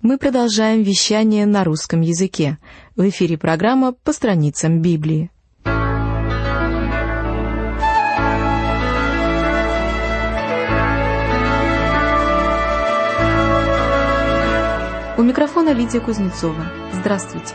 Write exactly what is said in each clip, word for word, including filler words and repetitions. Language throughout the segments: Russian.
Мы продолжаем вещание на русском языке. В эфире программа «По страницам Библии». У микрофона Лидия Кузнецова. Здравствуйте.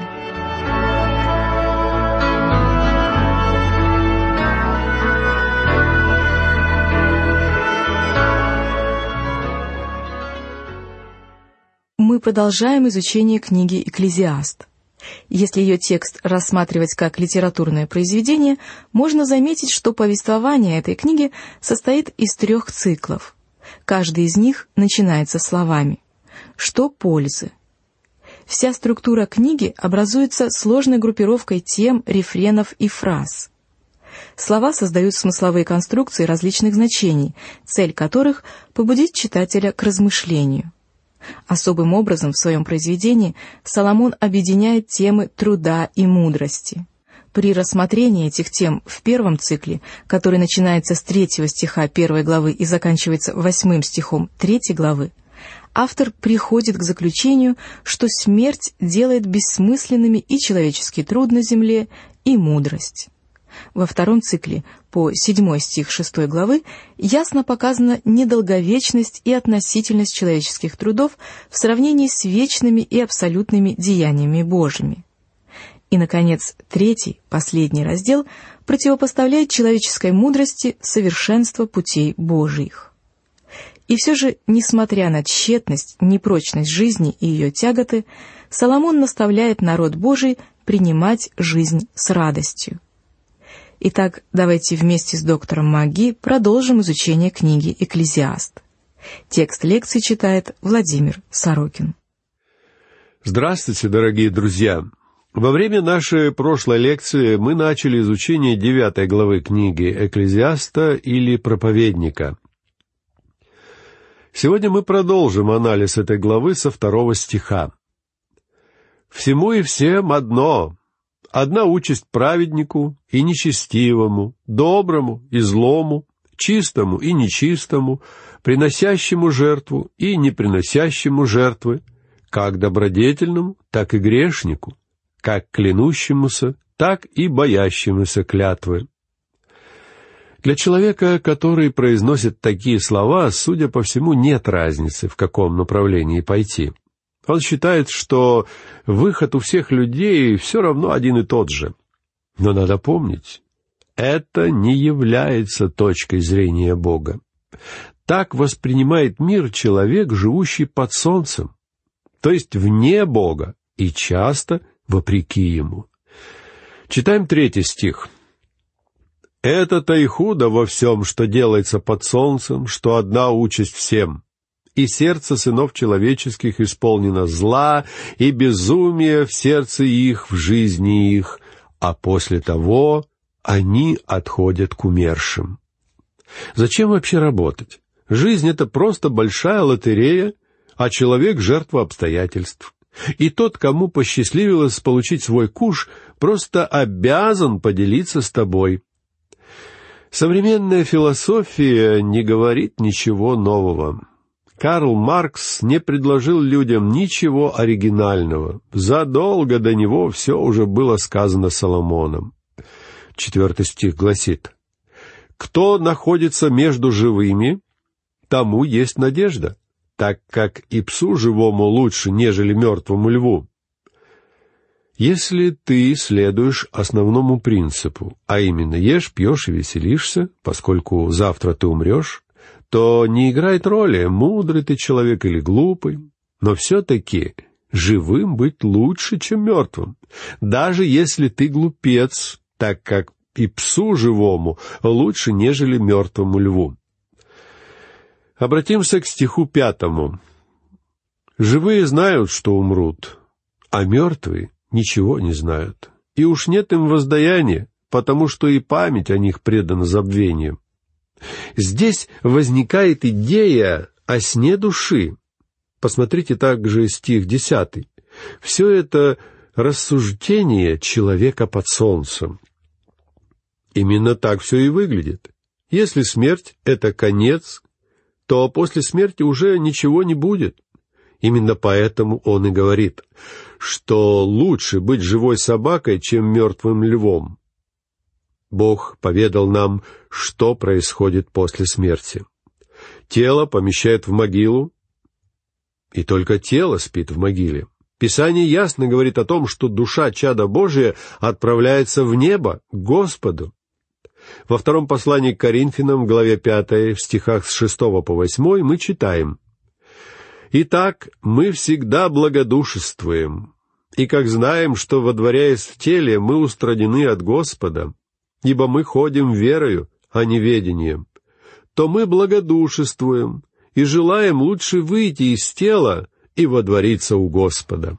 Мы продолжаем изучение книги «Экклезиаст». Если ее текст рассматривать как литературное произведение, можно заметить, что повествование этой книги состоит из трех циклов. Каждый из них начинается словами «Что пользы?». Вся структура книги образуется сложной группировкой тем, рефренов и фраз. Слова создают смысловые конструкции различных значений, цель которых — побудить читателя к размышлению. Особым образом в своем произведении Соломон объединяет темы труда и мудрости. При рассмотрении этих тем в первом цикле, который начинается с третьего стиха первой главы и заканчивается восьмым стихом третьей главы, автор приходит к заключению, что смерть делает бессмысленными и человеческий труд на земле, и мудрость. Во втором цикле, по седьмой стих шестой главы, ясно показана недолговечность и относительность человеческих трудов в сравнении с вечными и абсолютными деяниями Божьими. И, наконец, третий, последний раздел противопоставляет человеческой мудрости совершенство путей Божьих. И все же, несмотря на тщетность, непрочность жизни и ее тяготы, Соломон наставляет народ Божий принимать жизнь с радостью. Итак, давайте вместе с доктором Маги продолжим изучение книги «Экклезиаст». Текст лекции читает Владимир Сорокин. Здравствуйте, дорогие друзья! Во время нашей прошлой лекции мы начали изучение девятой главы книги «Экклезиаста» или «Проповедника». Сегодня мы продолжим анализ этой главы со второго стиха. «Всему и всем одно, одна участь праведнику и нечестивому, доброму и злому, чистому и нечистому, приносящему жертву и не приносящему жертвы, как добродетельному, так и грешнику, как клянущемуся, так и боящемуся клятвы». Для человека, который произносит такие слова, судя по всему, нет разницы, в каком направлении пойти. Он считает, что выход у всех людей все равно один и тот же. Но надо помнить, это не является точкой зрения Бога. Так воспринимает мир человек, живущий под солнцем, то есть вне Бога и часто вопреки Ему. Читаем третий стих. «Это-то и худо во всем, что делается под солнцем, что одна участь всем. И сердце сынов человеческих исполнено зла, и безумие в сердце их, в жизни их, а после того они отходят к умершим». Зачем вообще работать? Жизнь — это просто большая лотерея, а человек — жертва обстоятельств. И тот, кому посчастливилось получить свой куш, просто обязан поделиться с тобой. Современная философия не говорит ничего нового. Карл Маркс не предложил людям ничего оригинального. Задолго до него все уже было сказано Соломоном. Четвертый стих гласит: «Кто находится между живыми, тому есть надежда, так как и псу живому лучше, нежели мертвому льву». Если ты следуешь основному принципу, а именно ешь, пьешь и веселишься, поскольку завтра ты умрешь, то не играет роли, мудрый ты человек или глупый, но все-таки живым быть лучше, чем мертвым, даже если ты глупец, так как и псу живому лучше, нежели мертвому льву. Обратимся к стиху пятому. «Живые знают, что умрут, а мертвые ничего не знают, и уж нет им воздаяния, потому что и память о них предана забвению». Здесь возникает идея о сне души. Посмотрите также стих десятый. Все это рассуждение человека под солнцем. Именно так все и выглядит. Если смерть — это конец, то после смерти уже ничего не будет. Именно поэтому он и говорит, что лучше быть живой собакой, чем мертвым львом. Бог поведал нам, что происходит после смерти. Тело помещают в могилу, и только тело спит в могиле. Писание ясно говорит о том, что душа чада Божия отправляется в небо, к Господу. Во втором послании к Коринфянам, в главе пятой, в стихах с шестого по восьмой, мы читаем: «Итак, мы всегда благодушествуем, и как знаем, что, водворяясь в теле, мы устранены от Господа, ибо мы ходим верою, а не ведением, то мы благодушествуем и желаем лучше выйти из тела и водвориться у Господа».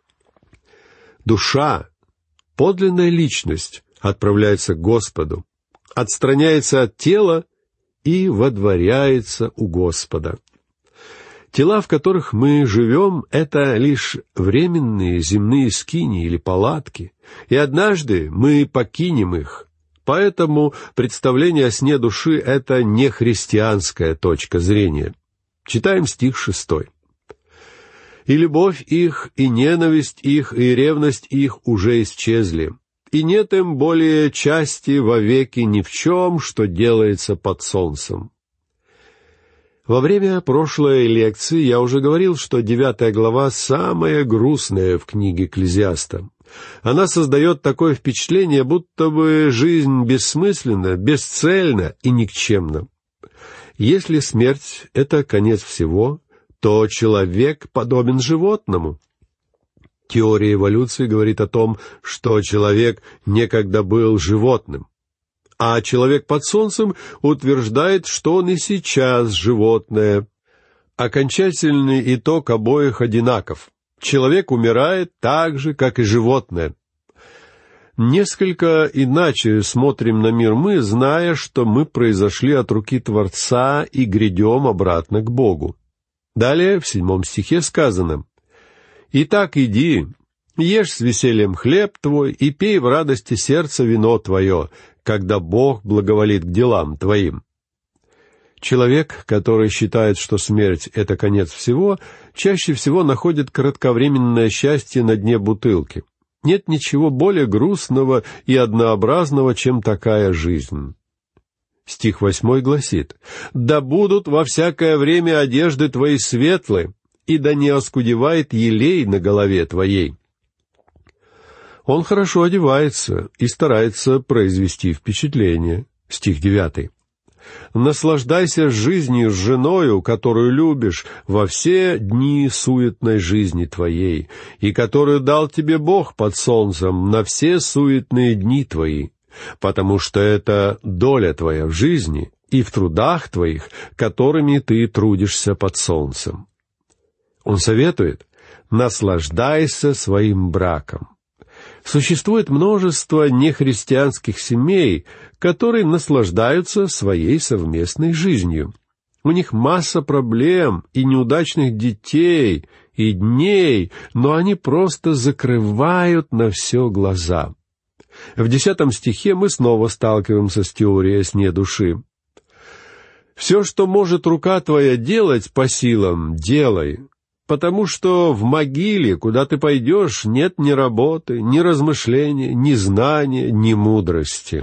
Душа, подлинная личность, отправляется к Господу, отстраняется от тела и водворяется у Господа. Тела, в которых мы живем, — это лишь временные земные скинии или палатки, и однажды мы покинем их. Поэтому представление о сне души — это не христианская точка зрения. Читаем стих шестой. «И любовь их, и ненависть их, и ревность их уже исчезли, и нет им более части вовеки ни в чем, что делается под солнцем». Во время прошлой лекции я уже говорил, что девятая глава самая грустная в книге Экклезиаста. Она создает такое впечатление, будто бы жизнь бессмысленна, бесцельна и никчемна. Если смерть — это конец всего, то человек подобен животному. Теория эволюции говорит о том, что человек некогда был животным, а человек под солнцем утверждает, что он и сейчас животное. Окончательный итог обоих одинаков. Человек умирает так же, как и животное. Несколько иначе смотрим на мир мы, зная, что мы произошли от руки Творца и грядем обратно к Богу. Далее в седьмом стихе сказано: «Итак, иди, ешь с весельем хлеб твой и пей в радости сердца вино твое, когда Бог благоволит к делам твоим». Человек, который считает, что смерть — это конец всего, чаще всего находит кратковременное счастье на дне бутылки. Нет ничего более грустного и однообразного, чем такая жизнь. Стих восьмой гласит: «Да будут во всякое время одежды твои светлы, и да не оскудевает елей на голове твоей». Он хорошо одевается и старается произвести впечатление. Стих девятый. «Наслаждайся жизнью с женою, которую любишь, во все дни суетной жизни твоей, и которую дал тебе Бог под солнцем на все суетные дни твои, потому что это доля твоя в жизни и в трудах твоих, которыми ты трудишься под солнцем». Он советует: наслаждайся своим браком. Существует множество нехристианских семей, которые наслаждаются своей совместной жизнью. У них масса проблем и неудачных детей, и дней, но они просто закрывают на все глаза. В десятом стихе мы снова сталкиваемся с теорией о сне души. «Все, что может рука твоя делать по силам, делай, потому что в могиле, куда ты пойдешь, нет ни работы, ни размышления, ни знания, ни мудрости».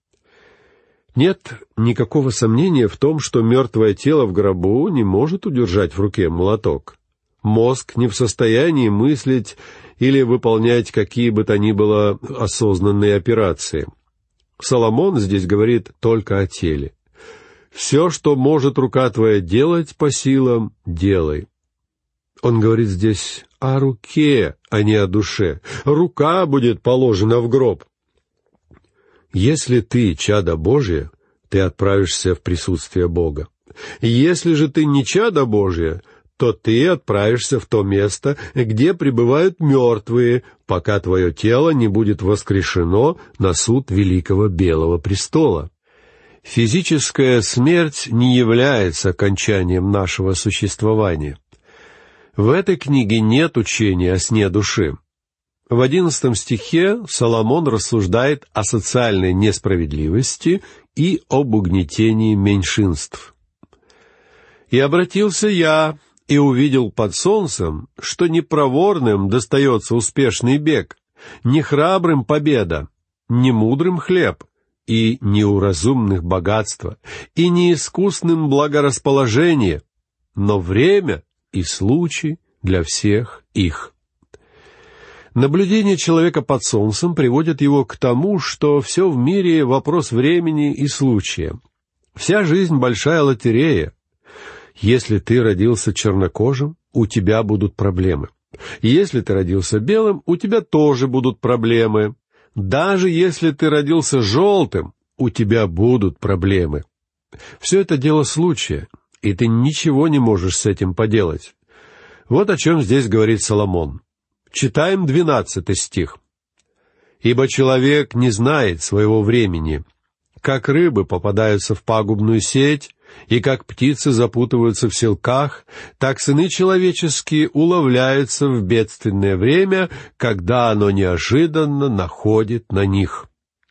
Нет никакого сомнения в том, что мертвое тело в гробу не может удержать в руке молоток. Мозг не в состоянии мыслить или выполнять какие бы то ни было осознанные операции. Соломон здесь говорит только о теле. «Все, что может рука твоя делать по силам, делай». Он говорит здесь о руке, а не о душе. Рука будет положена в гроб. Если ты чадо Божие, ты отправишься в присутствие Бога. Если же ты не чадо Божие, то ты отправишься в то место, где пребывают мертвые, пока твое тело не будет воскрешено на суд великого Белого престола. Физическая смерть не является окончанием нашего существования. В этой книге нет учения о сне души. В одиннадцатом стихе Соломон рассуждает о социальной несправедливости и об угнетении меньшинств. «И обратился я, и увидел под солнцем, что не проворным достается успешный бег, не храбрым победа, не мудрым хлеб, и не у разумных богатство, и не искусным благорасположение, но время и случай для всех их». Наблюдение человека под солнцем приводит его к тому, что все в мире — вопрос времени и случая. Вся жизнь — большая лотерея. Если ты родился чернокожим, у тебя будут проблемы. Если ты родился белым, у тебя тоже будут проблемы. Даже если ты родился желтым, у тебя будут проблемы. Все это дело случая, и ты ничего не можешь с этим поделать. Вот о чем здесь говорит Соломон. Читаем двенадцатый стих. «Ибо человек не знает своего времени. Как рыбы попадаются в пагубную сеть, и как птицы запутываются в селках, так сыны человеческие уловляются в бедственное время, когда оно неожиданно находит на них».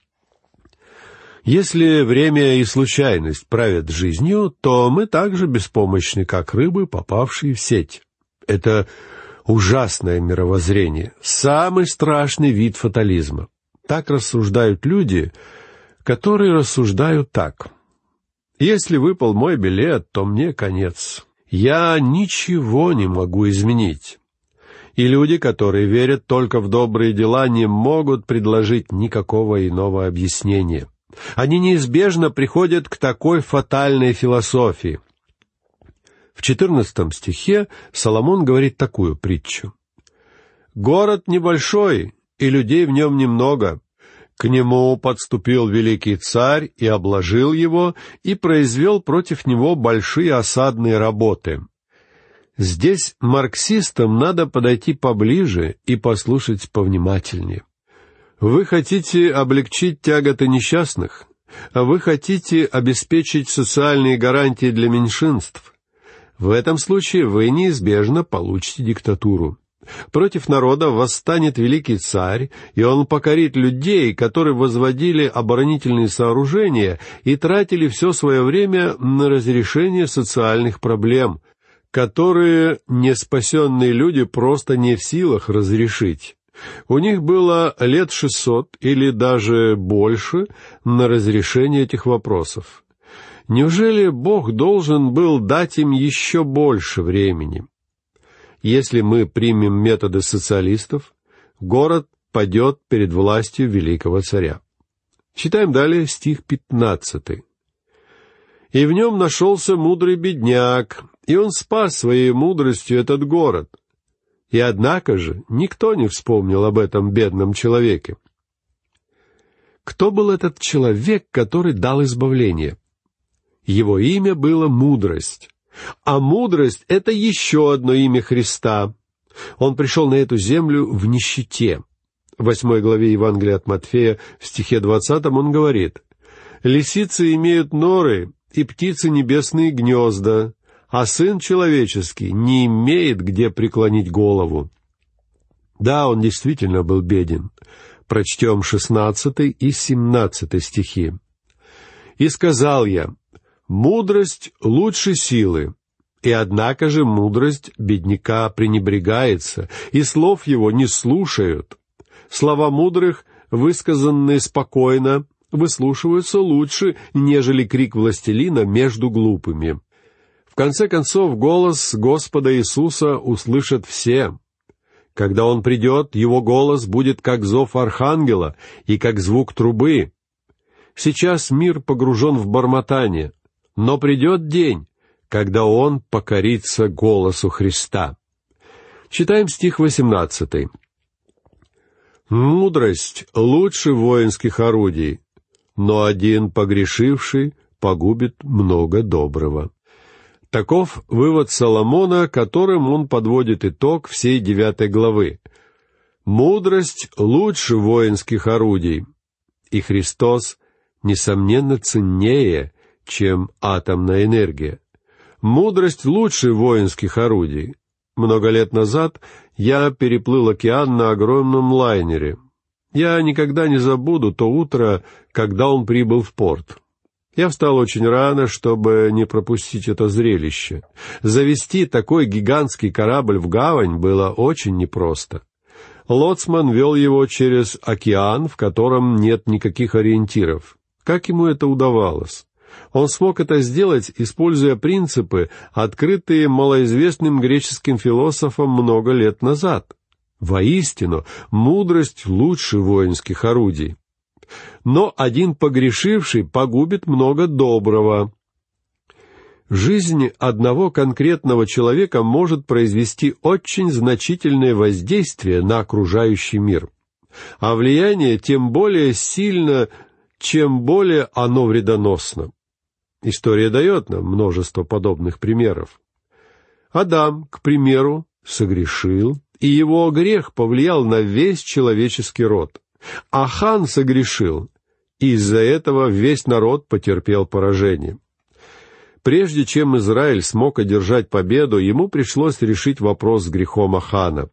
Если время и случайность правят жизнью, то мы также беспомощны, как рыбы, попавшие в сеть. Это ужасное мировоззрение, самый страшный вид фатализма. Так рассуждают люди, которые рассуждают так. Если выпал мой билет, то мне конец. Я ничего не могу изменить. И люди, которые верят только в добрые дела, не могут предложить никакого иного объяснения. Они неизбежно приходят к такой фатальной философии. В четырнадцатом стихе Соломон говорит такую притчу. «Город небольшой, и людей в нем немного. К нему подступил великий царь и обложил его, и произвел против него большие осадные работы». Здесь марксистам надо подойти поближе и послушать повнимательнее. Вы хотите облегчить тяготы несчастных? Вы хотите обеспечить социальные гарантии для меньшинств? В этом случае вы неизбежно получите диктатуру. Против народа восстанет великий царь, и он покорит людей, которые возводили оборонительные сооружения и тратили все свое время на разрешение социальных проблем, которые неспасенные люди просто не в силах разрешить. У них было лет шестьсот или даже больше на разрешение этих вопросов. Неужели Бог должен был дать им еще больше времени? Если мы примем методы социалистов, город падет перед властью великого царя. Читаем далее стих пятнадцатый. «И в нем нашелся мудрый бедняк, и он спас своей мудростью этот город. И однако же никто не вспомнил об этом бедном человеке». Кто был этот человек, который дал избавление? Его имя было мудрость. А мудрость — это еще одно имя Христа. Он пришел на эту землю в нищете. В восьмой главе Евангелия от Матфея, в стихе двадцатом, он говорит: «Лисицы имеют норы, и птицы небесные гнезда, а Сын Человеческий не имеет где преклонить голову». Да, он действительно был беден. Прочтем шестнадцатый и семнадцатый стихи. «И сказал я: мудрость лучше силы, и однако же мудрость бедняка пренебрегается, и слов его не слушают. Слова мудрых, высказанные спокойно, выслушиваются лучше, нежели крик властелина между глупыми». В конце концов, голос Господа Иисуса услышат все. Когда Он придет, Его голос будет как зов архангела и как звук трубы. Сейчас мир погружен в бормотание, но придет день, когда он покорится голосу Христа. Читаем стих восемнадцатый. «Мудрость лучше воинских орудий, но один погрешивший погубит много доброго». Таков вывод Соломона, которым он подводит итог всей девятой главы. Мудрость лучше воинских орудий, и Христос, несомненно, ценнее, чем атомная энергия. Мудрость лучше воинских орудий. Много лет назад я переплыл океан на огромном лайнере. Я никогда не забуду то утро, когда он прибыл в порт. Я встал очень рано, чтобы не пропустить это зрелище. Завести такой гигантский корабль в гавань было очень непросто. Лоцман вел его через океан, в котором нет никаких ориентиров. Как ему это удавалось? Он смог это сделать, используя принципы, открытые малоизвестным греческим философом много лет назад. Воистину, мудрость лучше воинских орудий. Но один погрешивший погубит много доброго. Жизнь одного конкретного человека может произвести очень значительное воздействие на окружающий мир, а влияние тем более сильно, чем более оно вредоносно. История дает нам множество подобных примеров. Адам, к примеру, согрешил, и его грех повлиял на весь человеческий род. Ахан согрешил, и из-за этого весь народ потерпел поражение. Прежде чем Израиль смог одержать победу, ему пришлось решить вопрос с грехом Ахана.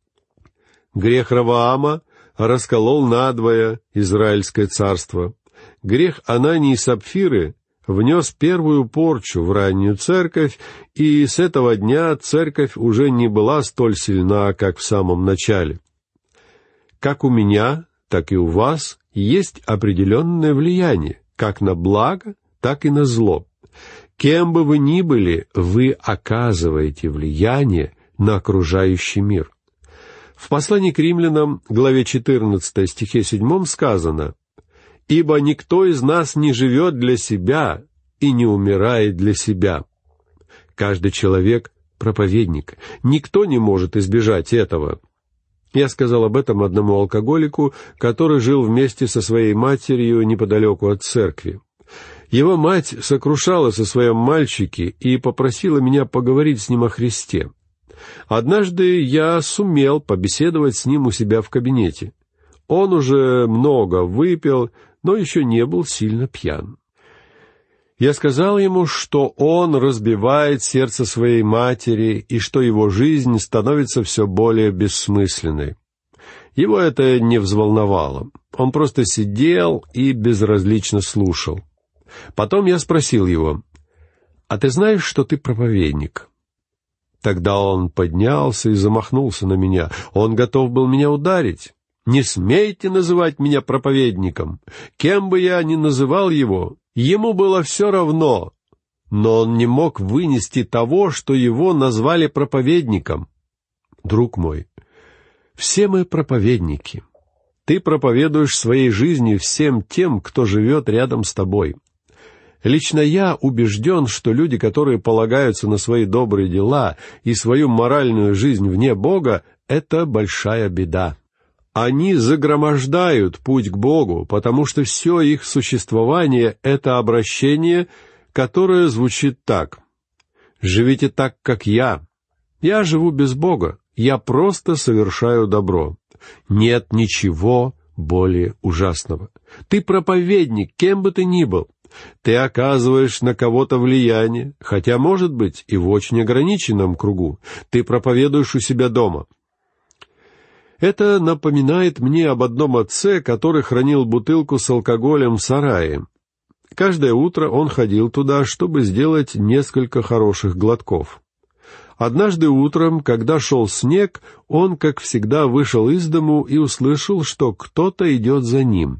Грех Ровоама расколол надвое Израильское царство. Грех Анании и Сапфиры внес первую порчу в раннюю церковь, и с этого дня церковь уже не была столь сильна, как в самом начале. Как у меня, так и у вас есть определенное влияние, как на благо, так и на зло. Кем бы вы ни были, вы оказываете влияние на окружающий мир. В послании к римлянам, главе четырнадцатой, стихе седьмом сказано: «Ибо никто из нас не живет для себя и не умирает для себя». Каждый человек — проповедник. Никто не может избежать этого. Я сказал об этом одному алкоголику, который жил вместе со своей матерью неподалеку от церкви. Его мать сокрушалась о своем мальчике и попросила меня поговорить с ним о Христе. Однажды я сумел побеседовать с ним у себя в кабинете. Он уже много выпил, но еще не был сильно пьян. Я сказал ему, что он разбивает сердце своей матери и что его жизнь становится все более бессмысленной. Его это не взволновало. Он просто сидел и безразлично слушал. Потом я спросил его: «А ты знаешь, что ты проповедник?» Тогда он поднялся и замахнулся на меня. Он готов был меня ударить. «Не смейте называть меня проповедником! Кем бы я ни называл его, ему было все равно!» Но он не мог вынести того, что его назвали проповедником. Друг мой, все мы проповедники. Ты проповедуешь своей жизнью всем тем, кто живет рядом с тобой. Лично я убежден, что люди, которые полагаются на свои добрые дела и свою моральную жизнь вне Бога, это большая беда. Они загромождают путь к Богу, потому что все их существование — это обращение, которое звучит так: «Живите так, как я. Я живу без Бога. Я просто совершаю добро. Нет ничего более ужасного. Ты проповедник, кем бы ты ни был. Ты оказываешь на кого-то влияние, хотя, может быть, и в очень ограниченном кругу. Ты проповедуешь у себя дома». Это напоминает мне об одном отце, который хранил бутылку с алкоголем в сарае. Каждое утро он ходил туда, чтобы сделать несколько хороших глотков. Однажды утром, когда шел снег, он, как всегда, вышел из дому и услышал, что кто-то идет за ним.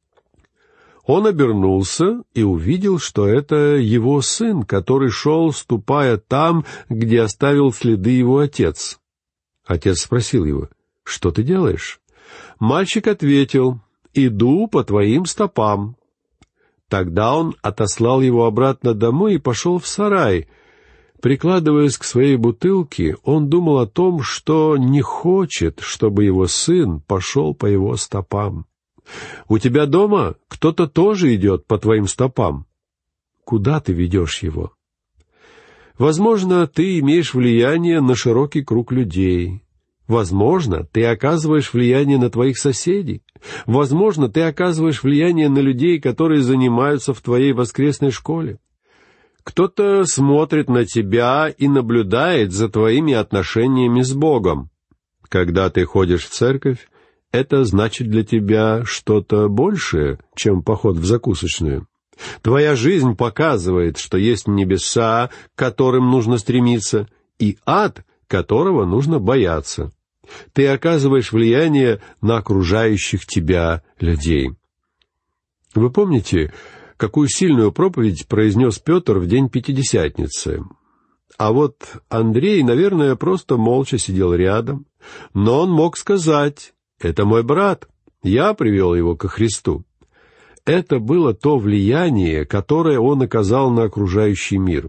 Он обернулся и увидел, что это его сын, который шел, ступая там, где оставил следы его отец. Отец спросил его: «Что ты делаешь?» Мальчик ответил: «Иду по твоим стопам». Тогда он отослал его обратно домой и пошел в сарай. Прикладываясь к своей бутылке, он думал о том, что не хочет, чтобы его сын пошел по его стопам. У тебя дома кто-то тоже идет по твоим стопам. Куда ты ведешь его? Возможно, ты имеешь влияние на широкий круг людей. Возможно, ты оказываешь влияние на твоих соседей. Возможно, ты оказываешь влияние на людей, которые занимаются в твоей воскресной школе. Кто-то смотрит на тебя и наблюдает за твоими отношениями с Богом. Когда ты ходишь в церковь, это значит для тебя что-то большее, чем поход в закусочную. Твоя жизнь показывает, что есть небеса, к которым нужно стремиться, и ад, которого нужно бояться. Ты оказываешь влияние на окружающих тебя людей. Вы помните, какую сильную проповедь произнес Петр в день Пятидесятницы? А вот Андрей, наверное, просто молча сидел рядом, но он мог сказать: «Это мой брат, я привел его ко Христу». Это было то влияние, которое он оказал на окружающий мир.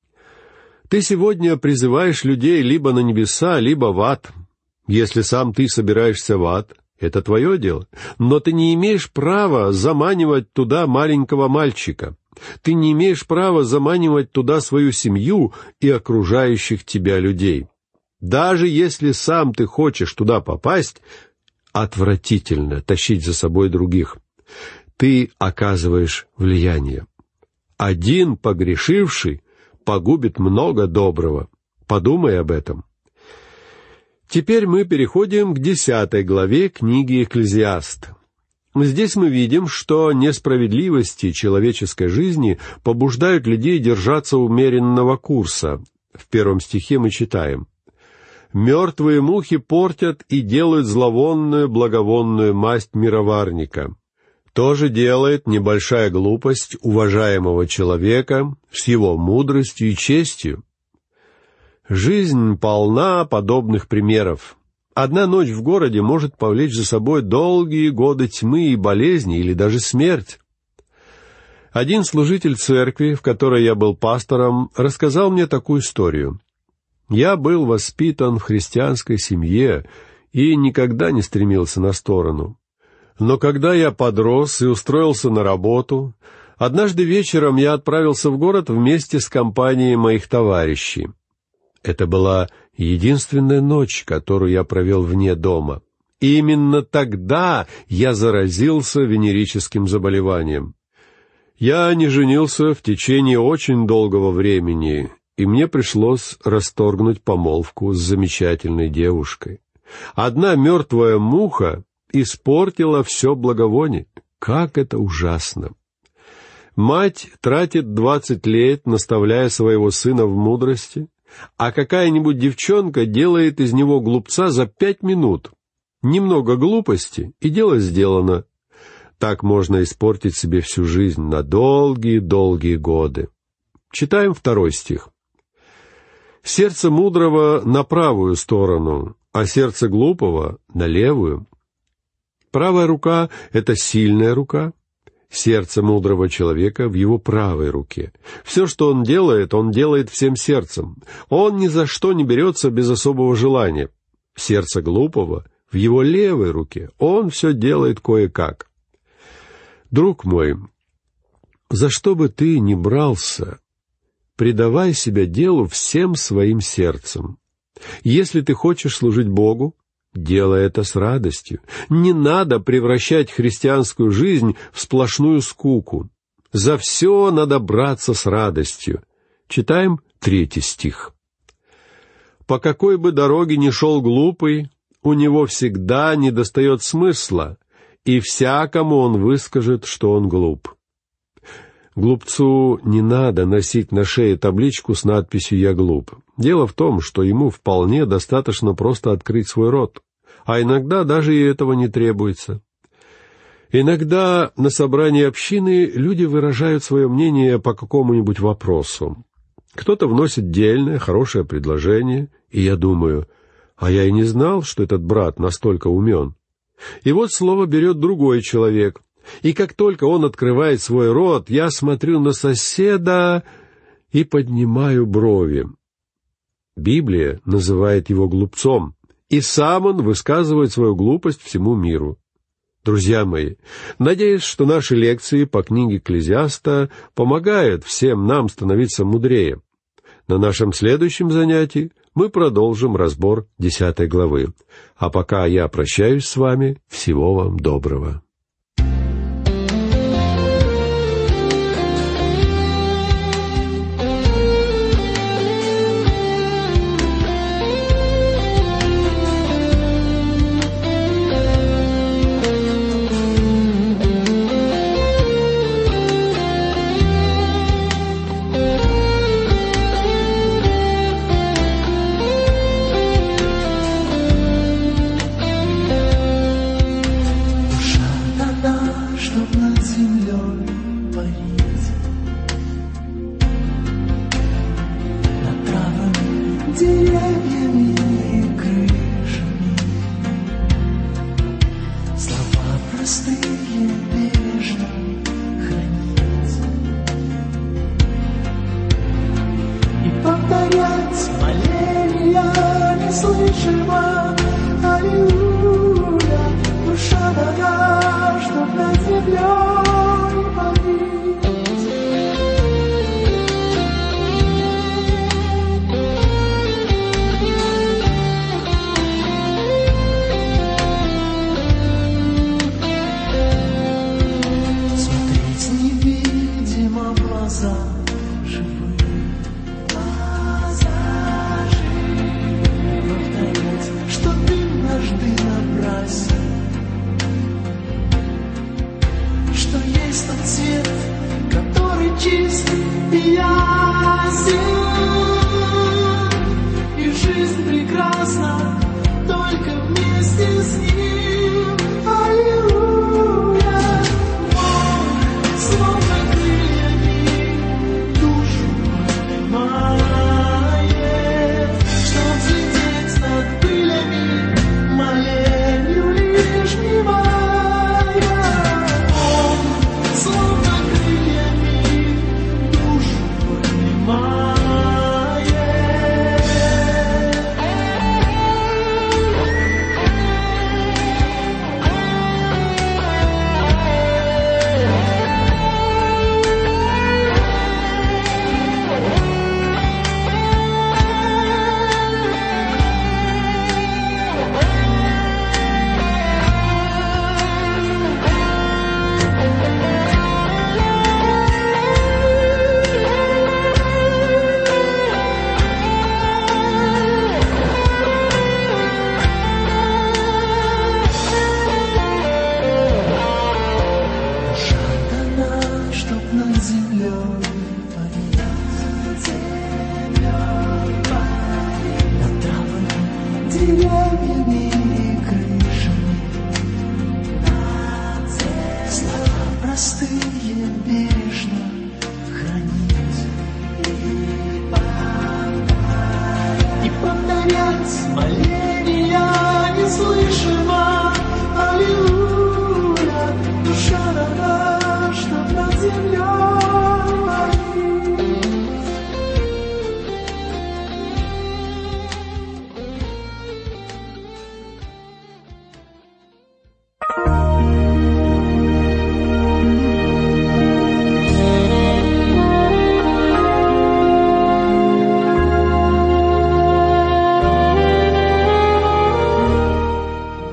Ты сегодня призываешь людей либо на небеса, либо в ад. Если сам ты собираешься в ад, это твое дело, но ты не имеешь права заманивать туда маленького мальчика. Ты не имеешь права заманивать туда свою семью и окружающих тебя людей. Даже если сам ты хочешь туда попасть, отвратительно тащить за собой других. Ты оказываешь влияние. Один погрешивший погубит много доброго. Подумай об этом. Теперь мы переходим к десятой главе книги «Экклезиаст». Здесь мы видим, что несправедливости человеческой жизни побуждают людей держаться умеренного курса. В первом стихе мы читаем: «Мертвые мухи портят и делают зловонную благовонную масть мироварника. То же делает небольшая глупость уважаемого человека с его мудростью и честью». Жизнь полна подобных примеров. Одна ночь в городе может повлечь за собой долгие годы тьмы и болезни или даже смерть. Один служитель церкви, в которой я был пастором, рассказал мне такую историю. Я был воспитан в христианской семье и никогда не стремился на сторону. Но когда я подрос и устроился на работу, однажды вечером я отправился в город вместе с компанией моих товарищей. Это была единственная ночь, которую я провел вне дома. И именно тогда я заразился венерическим заболеванием. Я не женился в течение очень долгого времени, и мне пришлось расторгнуть помолвку с замечательной девушкой. Одна мертвая муха испортила все благовоние. Как это ужасно! Мать тратит двадцать лет, наставляя своего сына в мудрости, а какая-нибудь девчонка делает из него глупца за пять минут. Немного глупости, и дело сделано. Так можно испортить себе всю жизнь на долгие-долгие годы. Читаем второй стих. «Сердце мудрого на правую сторону, а сердце глупого на левую». Правая рука — это сильная рука. Сердце мудрого человека в его правой руке. Все, что он делает, он делает всем сердцем. Он ни за что не берется без особого желания. Сердце глупого в его левой руке. Он все делает кое-как. Друг мой, за что бы ты ни брался, предавай себя делу всем своим сердцем. Если ты хочешь служить Богу, делай это с радостью. Не надо превращать христианскую жизнь в сплошную скуку. За все надо браться с радостью. Читаем третий стих. «По какой бы дороге ни шел глупый, у него всегда недостает смысла, и всякому он выскажет, что он глуп». Глупцу не надо носить на шее табличку с надписью «Я глуп». Дело в том, что ему вполне достаточно просто открыть свой рот, а иногда даже и этого не требуется. Иногда на собрании общины люди выражают свое мнение по какому-нибудь вопросу. Кто-то вносит дельное, хорошее предложение, и я думаю, а я и не знал, что этот брат настолько умен. И вот слово берет другой человек, и как только он открывает свой рот, я смотрю на соседа и поднимаю брови. Библия называет его глупцом, и сам он высказывает свою глупость всему миру. Друзья мои, надеюсь, что наши лекции по книге Экклезиаста помогают всем нам становиться мудрее. На нашем следующем занятии мы продолжим разбор десятой главы. А пока я прощаюсь с вами. Всего вам доброго.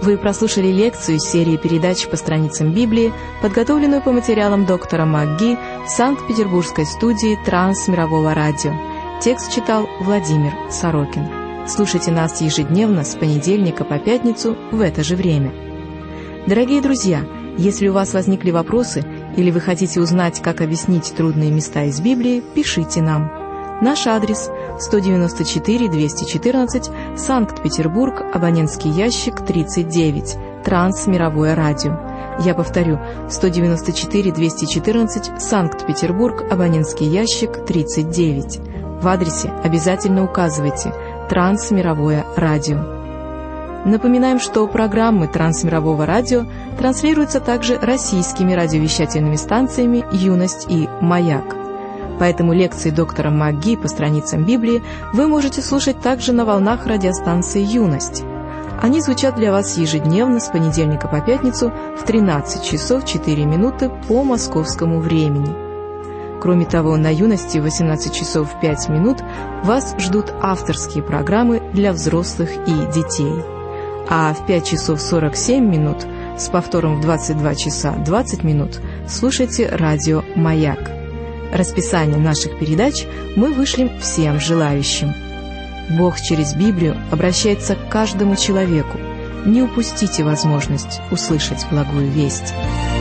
Вы прослушали лекцию из серии передач по страницам Библии, подготовленную по материалам доктора МакГи в Санкт-Петербургской студии Трансмирового радио. Текст читал Владимир Сорокин. Слушайте нас ежедневно с понедельника по пятницу в это же время. Дорогие друзья, если у вас возникли вопросы или вы хотите узнать, как объяснить трудные места из Библии, пишите нам. Наш адрес сто девяносто четыре двести четырнадцать, Санкт-Петербург, абонентский ящик тридцать девять, Трансмировое радио. Я повторю, сто девяносто четыре двести четырнадцать, Санкт-Петербург, абонентский ящик тридцать девять. В адресе обязательно указывайте «Трансмировое радио». Напоминаем, что программы Трансмирового радио транслируются также российскими радиовещательными станциями «Юность» и «Маяк». Поэтому лекции доктора МакГи по страницам Библии вы можете слушать также на волнах радиостанции «Юность». Они звучат для вас ежедневно с понедельника по пятницу в тринадцать часов четыре минуты по московскому времени. Кроме того, на «Юности» в восемнадцать часов пять минут вас ждут авторские программы для взрослых и детей. А в пять часов сорок семь минут с повтором в двадцать два часа двадцать минут слушайте радио «Маяк». Расписание наших передач мы вышлем всем желающим. Бог через Библию обращается к каждому человеку. Не упустите возможность услышать благую весть.